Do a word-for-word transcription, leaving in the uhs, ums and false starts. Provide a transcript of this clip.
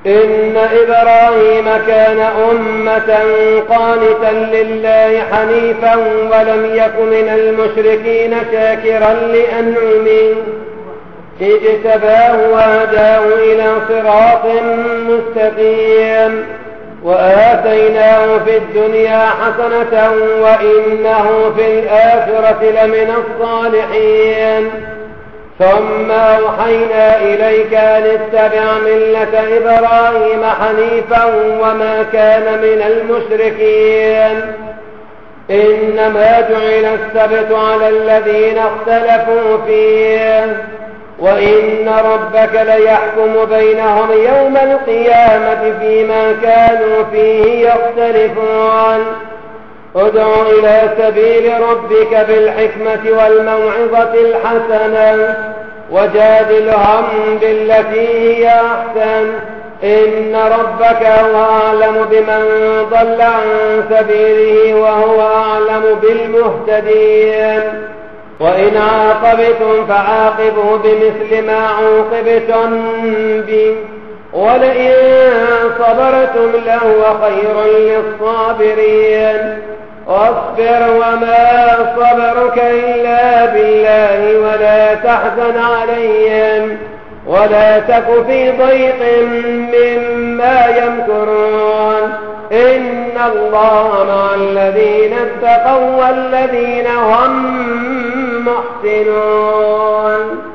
إن إبراهيم كان أمة قانتا لله حنيفا ولم يك من المشركين شاكرا لأنعمه اجتباه وهداه إلى صراط مستقيم وآتيناه في الدنيا حسنة وإنه في الآخرة لمن الصالحين ثم أوحينا إليك أن اتبع ملة إبراهيم حنيفا وما كان من المشركين إنما جعل السبت على الذين اختلفوا فيه وإن ربك ليحكم بينهم يوم القيامة فيما كانوا فيه يختلفون ادع إلى سبيل ربك بالحكمة والموعظة الحسنة وجادلهم بالتي هي أحسن إن ربك هو أعلم بمن ضل عن سبيله وهو أعلم بالمهتدين وإن عاقبتم فعاقبوا بمثل ما عوقبتم به ولئن صبرتم لهو خير للصابرين واصبر وما صبرك إلا بالله ولا تحزن عليهم ولا تك في ضيق مما يمكرون إن الله مع الذين اتقوا والذين هم محسنون.